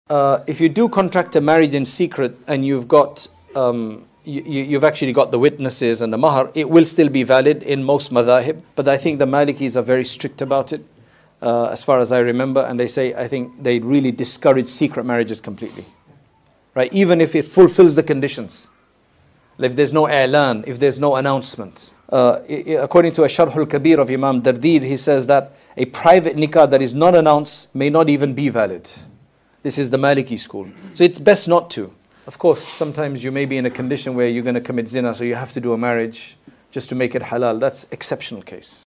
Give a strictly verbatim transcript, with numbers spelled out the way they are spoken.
uh, if you do contract a marriage in secret and you've got, um, you, you've actually got the witnesses and the mahar, it will still be valid in most madhahib. But I think the Malikis are very strict about it, uh, as far as I remember. And they say, I think they really discourage secret marriages completely. Right? Even if it fulfills the conditions. If there's no i'lan, if there's no announcement. Uh, according to a Sharh al-Kabir of Imam Dardir, he says that a private nikah that is not announced may not even be valid. This is the Maliki school. So it's best not to. Of course, sometimes you may be in a condition where you're going to commit zina, so you have to do a marriage just to make it halal. That's exceptional case.